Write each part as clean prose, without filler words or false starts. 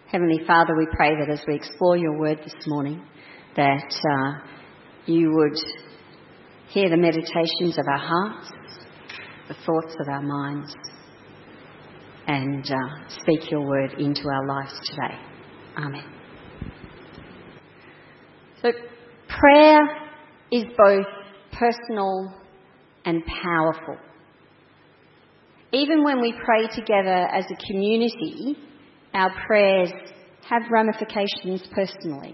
Heavenly Father, we pray that as we explore your word this morning, that you would hear the meditations of our hearts, the thoughts of our minds, and speak your word into our lives today. Amen. So prayer is both personal and powerful. Even when we pray together as a community, our prayers have ramifications personally.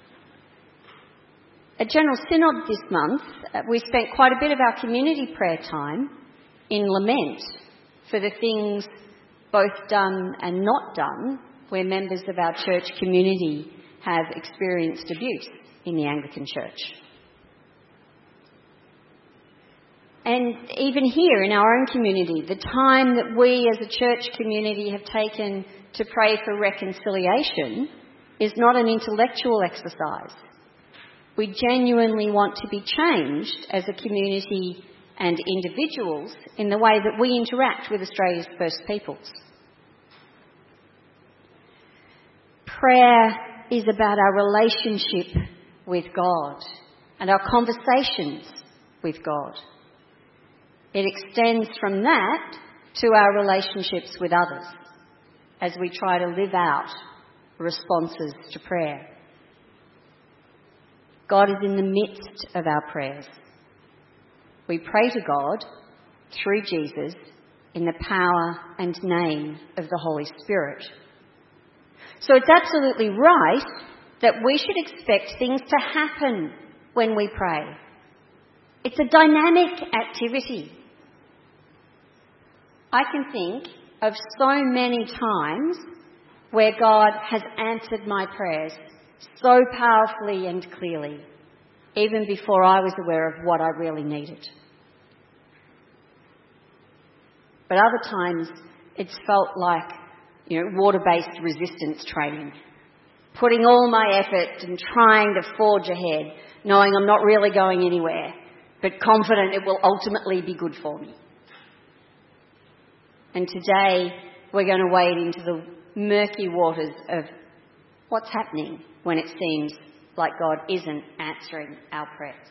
At General Synod this month, we spent quite a bit of our community prayer time in lament for the things both done and not done where members of our church community have experienced abuse in the Anglican Church. And even here in our own community, the time that we as a church community have taken to pray for reconciliation is not an intellectual exercise. We genuinely want to be changed as a community and individuals in the way that we interact with Australia's First Peoples. Prayer is about our relationship with God and our conversations with God. It extends from that to our relationships with others as we try to live out responses to prayer. God is in the midst of our prayers. We pray to God through Jesus in the power and name of the Holy Spirit. So it's absolutely right that we should expect things to happen when we pray. It's a dynamic activity. I can think of so many times where God has answered my prayers so powerfully and clearly, even before I was aware of what I really needed. But other times it's felt like, water-based resistance training, putting all my effort and trying to forge ahead, knowing I'm not really going anywhere, but confident it will ultimately be good for me. And today we're going to wade into the murky waters of what's happening when it seems like God isn't answering our prayers.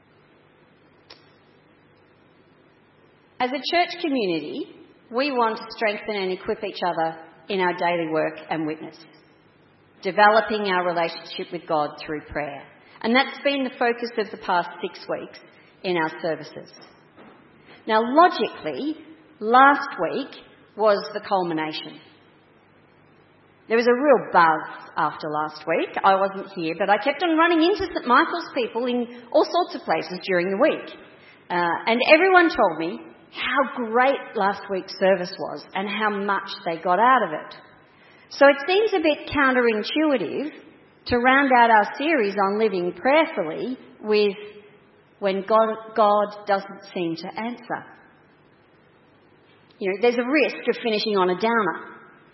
As a church community, we want to strengthen and equip each other in our daily work and witness, developing our relationship with God through prayer. And that's been the focus of the past 6 weeks in our services. Now, logically, last week was the culmination. There was a real buzz after last week. I wasn't here, but I kept on running into St Michael's people in all sorts of places during the week. And everyone told me how great last week's service was and how much they got out of it. So it seems a bit counterintuitive to round out our series on living prayerfully with when God doesn't seem to answer. There's a risk of finishing on a downer.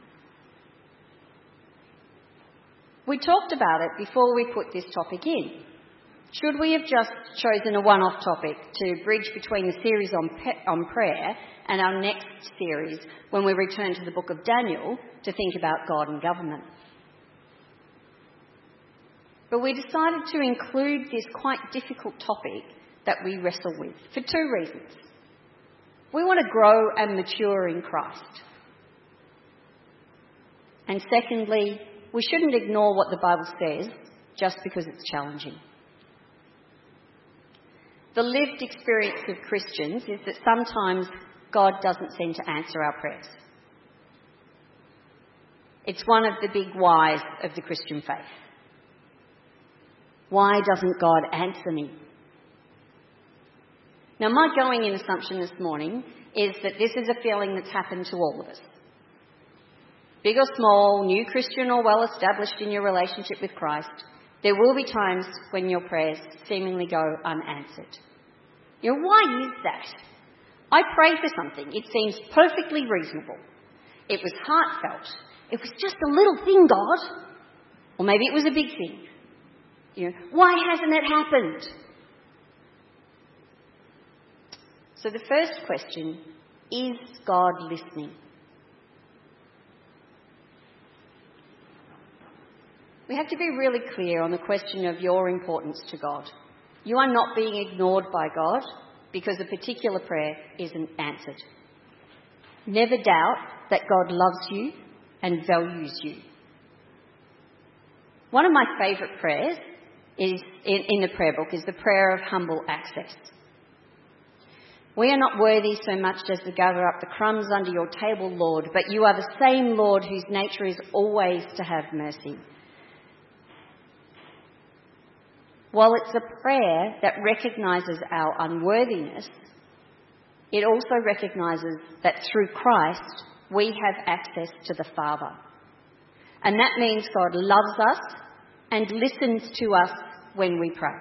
We talked about it before we put this topic in. Should we have just chosen a one-off topic to bridge between the series on prayer and our next series when we return to the book of Daniel to think about God and government? But we decided to include this quite difficult topic that we wrestle with for 2 reasons. We want to grow and mature in Christ. And secondly, we shouldn't ignore what the Bible says just because it's challenging. The lived experience of Christians is that sometimes God doesn't seem to answer our prayers. It's one of the big whys of the Christian faith. Why doesn't God answer me? Now, my going-in assumption this morning is that this is a feeling that's happened to all of us. Big or small, new Christian or well-established in your relationship with Christ, there will be times when your prayers seemingly go unanswered. Why is that? I pray for something. It seems perfectly reasonable. It was heartfelt. It was just a little thing, God. Or maybe it was a big thing. Why hasn't it happened? So the first question, is God listening? We have to be really clear on the question of your importance to God. You are not being ignored by God because a particular prayer isn't answered. Never doubt that God loves you and values you. One of my favourite prayers is in the prayer book is the prayer of humble access. We are not worthy so much as to gather up the crumbs under your table, Lord, but you are the same Lord whose nature is always to have mercy. While it's a prayer that recognises our unworthiness, it also recognises that through Christ we have access to the Father. And that means God loves us and listens to us when we pray.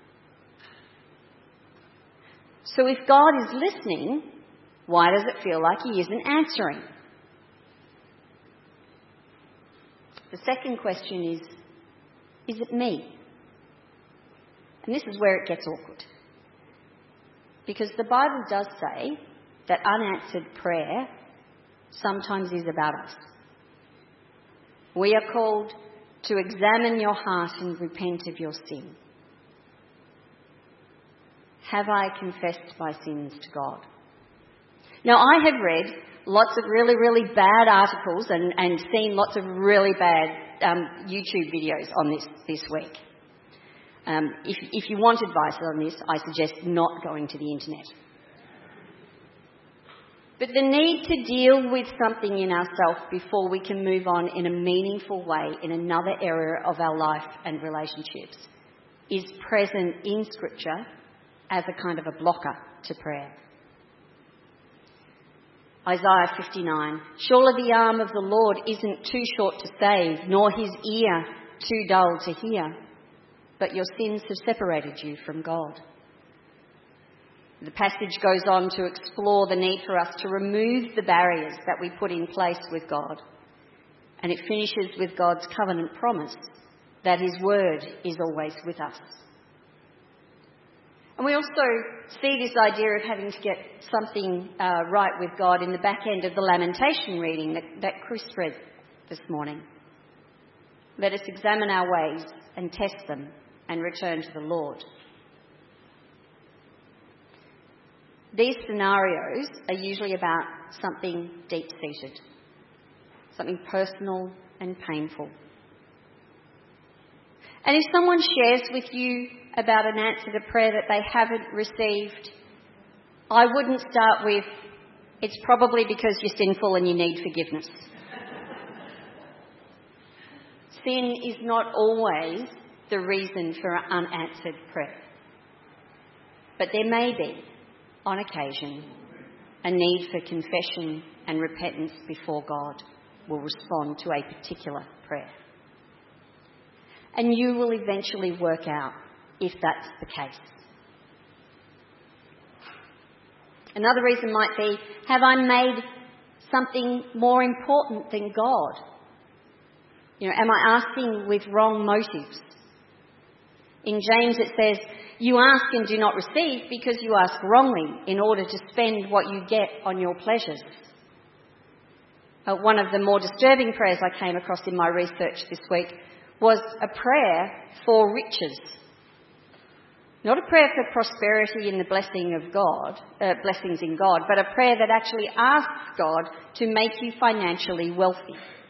So if God is listening, why does it feel like he isn't answering? The second question is it me? And this is where it gets awkward. Because the Bible does say that unanswered prayer sometimes is about us. We are called to examine your heart and repent of your sin. Have I confessed my sins to God? Now, I have read lots of really, really bad articles and seen lots of really bad YouTube videos on this week. If you want advice on this, I suggest not going to the internet. But the need to deal with something in ourselves before we can move on in a meaningful way in another area of our life and relationships is present in Scripture as a kind of a blocker to prayer. Isaiah 59, surely the arm of the Lord isn't too short to save, nor his ear too dull to hear, but your sins have separated you from God. The passage goes on to explore the need for us to remove the barriers that we put in place with God. And it finishes with God's covenant promise that his word is always with us. And we also see this idea of having to get something right with God in the back end of the Lamentation reading that Chris read this morning. Let us examine our ways and test them and return to the Lord. These scenarios are usually about something deep-seated, something personal and painful. And if someone shares with you about an answer to prayer that they haven't received, I wouldn't start with, it's probably because you're sinful and you need forgiveness. Sin is not always the reason for unanswered prayer. But there may be, on occasion, a need for confession and repentance before God will respond to a particular prayer. And you will eventually work out if that's the case. Another reason might be, have I made something more important than God? Am I asking with wrong motives? In James it says, you ask and do not receive because you ask wrongly in order to spend what you get on your pleasures. One of the more disturbing prayers I came across in my research this week was a prayer for riches. Not a prayer for prosperity and the blessings in God, but a prayer that actually asks God to make you financially wealthy.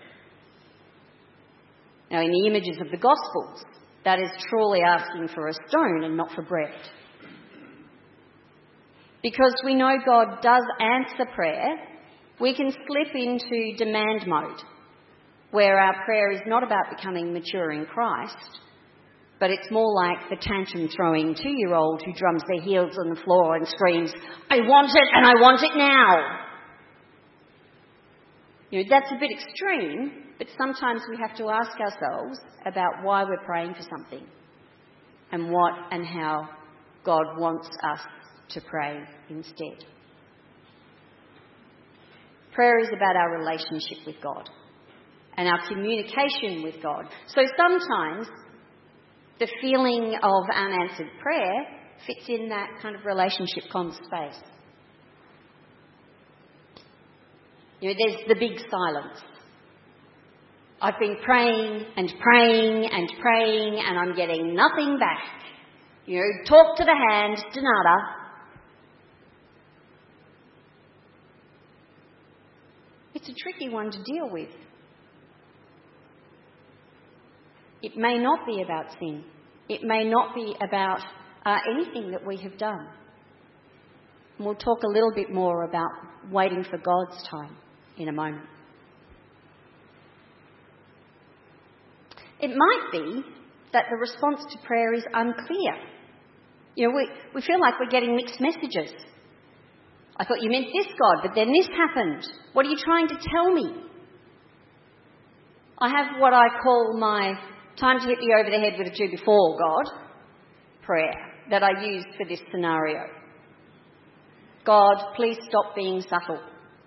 Now, in the images of the Gospels, that is truly asking for a stone and not for bread. Because we know God does answer prayer, we can slip into demand mode, where our prayer is not about becoming mature in Christ, but it's more like the tantrum-throwing 2-year-old who drums their heels on the floor and screams, I want it and I want it now. That's a bit extreme, but sometimes we have to ask ourselves about why we're praying for something and what and how God wants us to pray instead. Prayer is about our relationship with God and our communication with God. So sometimes the feeling of unanswered prayer fits in that kind of relationship space. There's the big silence. I've been praying and praying and praying and I'm getting nothing back. You know, talk to the hand, de nada. It's a tricky one to deal with. It may not be about sin. It may not be about anything that we have done. And we'll talk a little bit more about waiting for God's time in a moment. It might be that the response to prayer is unclear. You know, we feel like we're getting mixed messages. I thought you meant this, God, but then this happened. What are you trying to tell me? I have what I call my time to hit you over the head with a two before God prayer that I use for this scenario. God, please stop being subtle.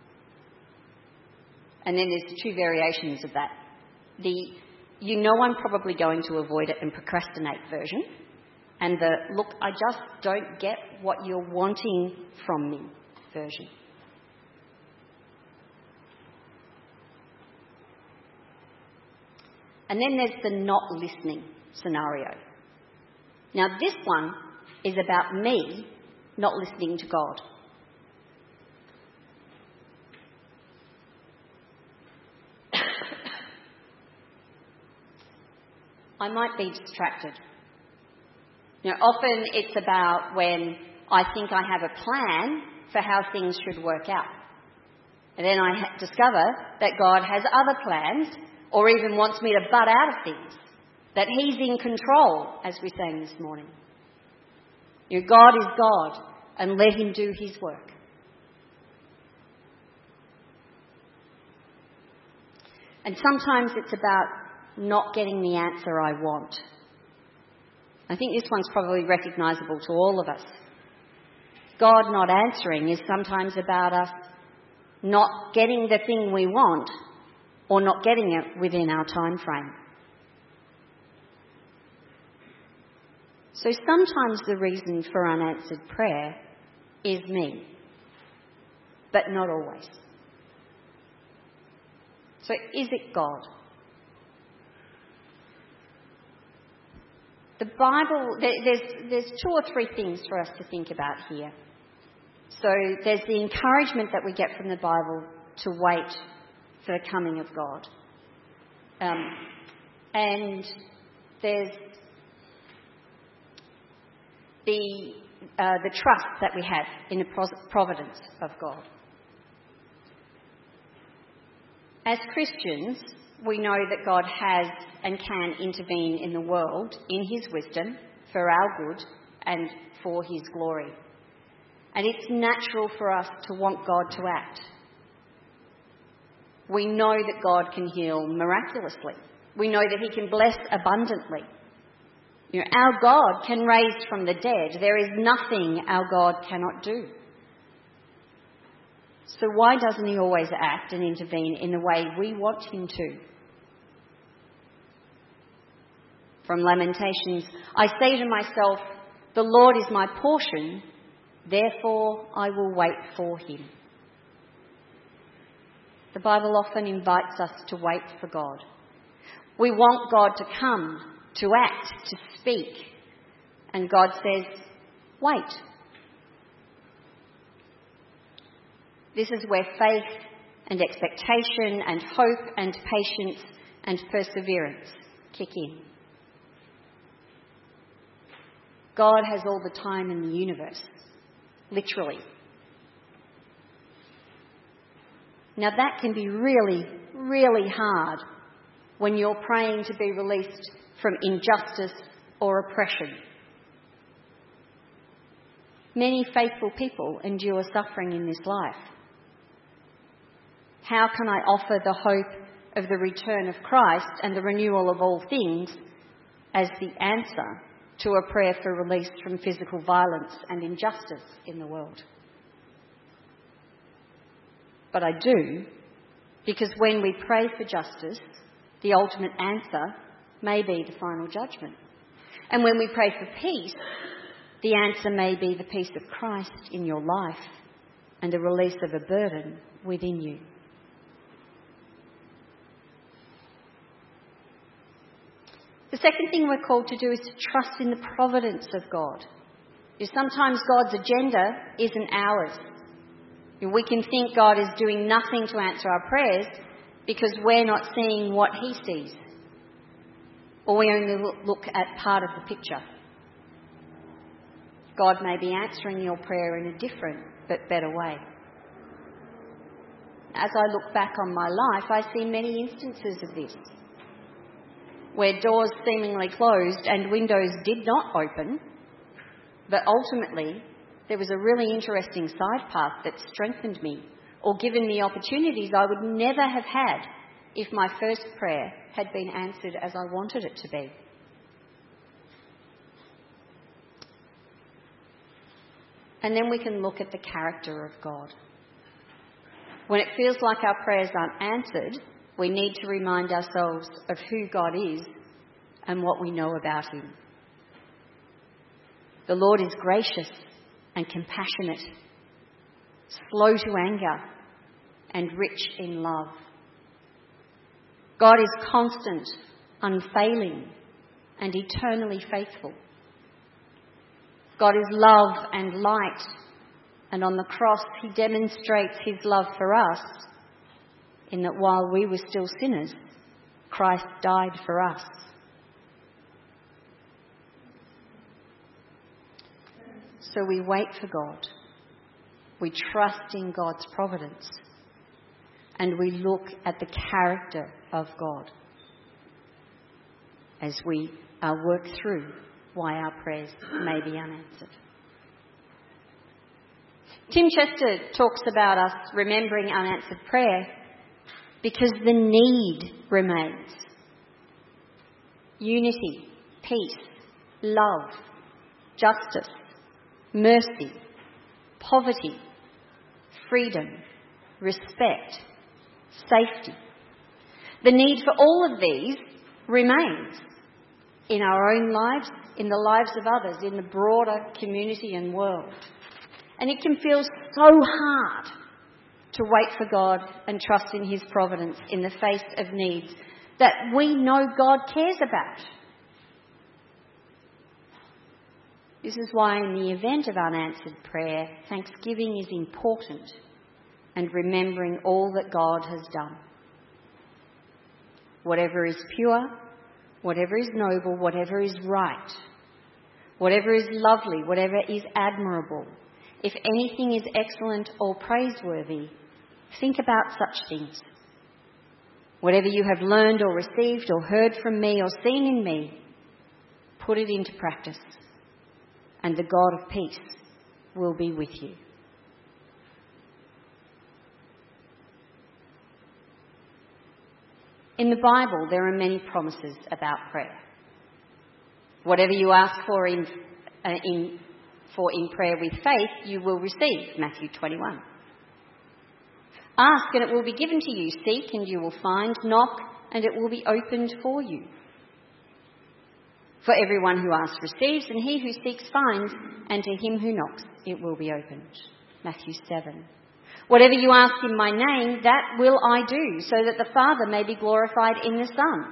And then there's two variations of that. The you know I'm probably going to avoid it and procrastinate version, and the look, I just don't get what you're wanting from me version. And then there's the not listening scenario. Now this one is about me not listening to God. I might be distracted. You know, often it's about when I think I have a plan for how things should work out. And then I discover that God has other plans or even wants me to butt out of things, that He's in control, as we sang this morning. You know, God is God, and let Him do His work. And sometimes it's about not getting the answer I want. I think this one's probably recognisable to all of us. God not answering is sometimes about us not getting the thing we want or not getting it within our time frame. So sometimes the reason for unanswered prayer is me, but not always. So is it God? The Bible, there's two or three things for us to think about here. So there's the encouragement that we get from the Bible to wait for the coming of God. And there's the trust that we have in the providence of God. As Christians, we know that God has and can intervene in the world in His wisdom for our good and for His glory. And it's natural for us to want God to act. We know that God can heal miraculously. We know that He can bless abundantly. You know, our God can raise from the dead. There is nothing our God cannot do. So why doesn't He always act and intervene in the way we want Him to? From Lamentations, I say to myself, the Lord is my portion, therefore I will wait for Him. The Bible often invites us to wait for God. We want God to come, to act, to speak. And God says, wait. This is where faith and expectation and hope and patience and perseverance kick in. God has all the time in the universe, literally. Now that can be really, really hard when you're praying to be released from injustice or oppression. Many faithful people endure suffering in this life. How can I offer the hope of the return of Christ and the renewal of all things as the answer to a prayer for release from physical violence and injustice in the world? But I do, because when we pray for justice, the ultimate answer may be the final judgment. And when we pray for peace, the answer may be the peace of Christ in your life and the release of a burden within you. The second thing we're called to do is to trust in the providence of God. Because sometimes God's agenda isn't ours. We can think God is doing nothing to answer our prayers because we're not seeing what he sees. Or we only look at part of the picture. God may be answering your prayer in a different but better way. As I look back on my life, I see many instances of this, where doors seemingly closed and windows did not open, but ultimately there was a really interesting side path that strengthened me or given me opportunities I would never have had if my first prayer had been answered as I wanted it to be. And then we can look at the character of God. When it feels like our prayers aren't answered, we need to remind ourselves of who God is and what we know about him. The Lord is gracious and compassionate, slow to anger and rich in love. God is constant, unfailing and eternally faithful. God is love and light, and on the cross he demonstrates his love for us in that while we were still sinners, Christ died for us. So we wait for God, we trust in God's providence, and we look at the character of God as we work through why our prayers may be unanswered. Tim Chester talks about us remembering unanswered prayer because the need remains. Unity, peace, love, justice, mercy, poverty, freedom, respect, safety. The need for all of these remains in our own lives, in the lives of others, in the broader community and world. And it can feel so hard to wait for God and trust in his providence in the face of needs that we know God cares about. This is why in the event of unanswered prayer, thanksgiving is important and remembering all that God has done. Whatever is pure, whatever is noble, whatever is right, whatever is lovely, whatever is admirable, if anything is excellent or praiseworthy, think about such things. Whatever you have learned or received or heard from me or seen in me, put it into practice, and the God of peace will be with you. In the Bible, there are many promises about prayer. Whatever you ask for in prayer with faith, you will receive, Matthew 21. Ask and it will be given to you. Seek and you will find. Knock and it will be opened for you. For everyone who asks receives, and he who seeks finds, and to him who knocks it will be opened. Matthew 7. Whatever you ask in my name, that will I do, so that the Father may be glorified in the Son.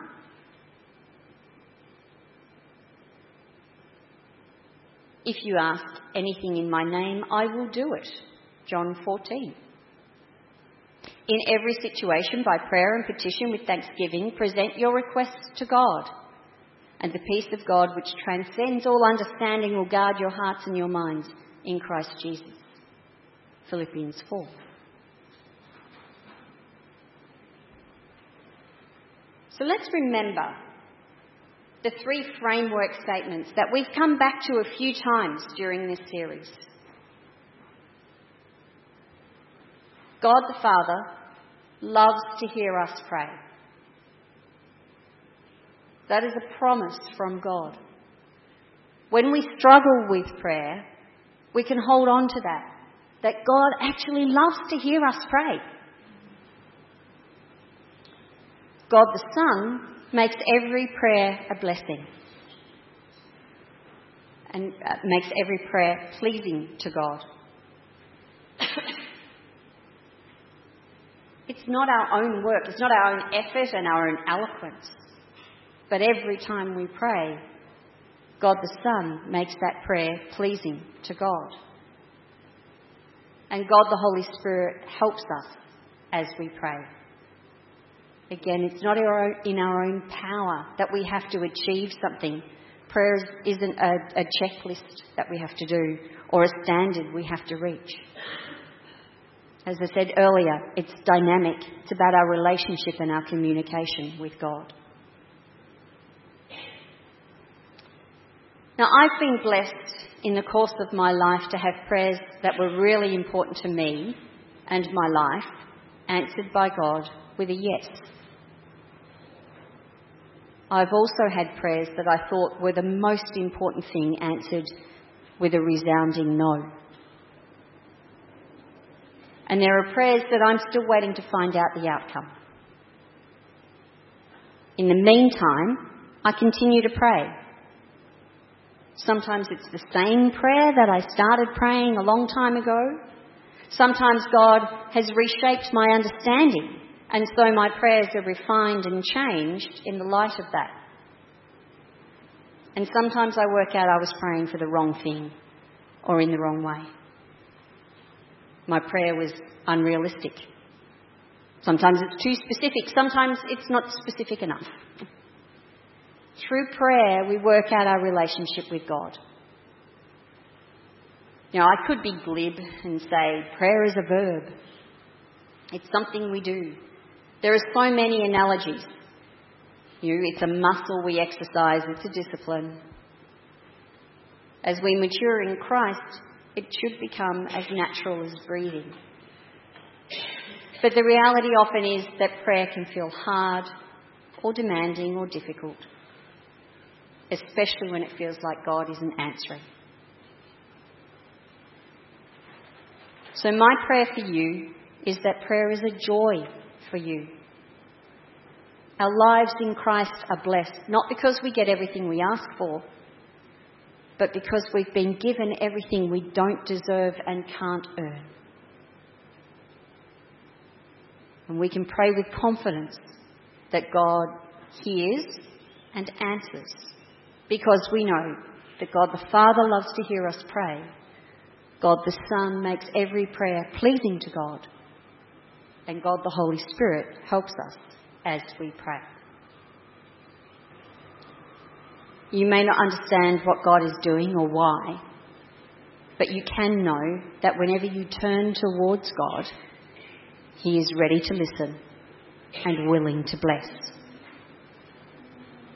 If you ask anything in my name, I will do it. John 14. In every situation, by prayer and petition with thanksgiving, present your requests to God. And the peace of God, which transcends all understanding, will guard your hearts and your minds in Christ Jesus. Philippians 4. So let's remember the three framework statements that we've come back to a few times during this series. God the Father loves to hear us pray. That is a promise from God. When we struggle with prayer, we can hold on to that God actually loves to hear us pray. God the Son makes every prayer a blessing and makes every prayer pleasing to God. It's not our own work, it's not our own effort and our own eloquence. But every time we pray, God the Son makes that prayer pleasing to God. And God the Holy Spirit helps us as we pray. Again, it's not in our own power that we have to achieve something. Prayer isn't a checklist that we have to do or a standard we have to reach. As I said earlier, it's dynamic. It's about our relationship and our communication with God. Now, I've been blessed in the course of my life to have prayers that were really important to me and my life answered by God with a yes. I've also had prayers that I thought were the most important thing answered with a resounding no. And there are prayers that I'm still waiting to find out the outcome. In the meantime, I continue to pray. Sometimes it's the same prayer that I started praying a long time ago. Sometimes God has reshaped my understanding, and so my prayers are refined and changed in the light of that. And sometimes I work out I was praying for the wrong thing or in the wrong way. My prayer was unrealistic. Sometimes it's too specific. Sometimes it's not specific enough. Through prayer, we work out our relationship with God. You know, I could be glib and say prayer is a verb. It's something we do. There are so many analogies. You know, it's a muscle we exercise. It's a discipline. As we mature in Christ, it should become as natural as breathing. But the reality often is that prayer can feel hard or demanding or difficult, especially when it feels like God isn't answering. So my prayer for you is that prayer is a joy for you. Our lives in Christ are blessed, not because we get everything we ask for, but because we've been given everything we don't deserve and can't earn. And we can pray with confidence that God hears and answers, because we know that God the Father loves to hear us pray. God the Son makes every prayer pleasing to God. And God the Holy Spirit helps us as we pray. You may not understand what God is doing or why, but you can know that whenever you turn towards God, He is ready to listen and willing to bless.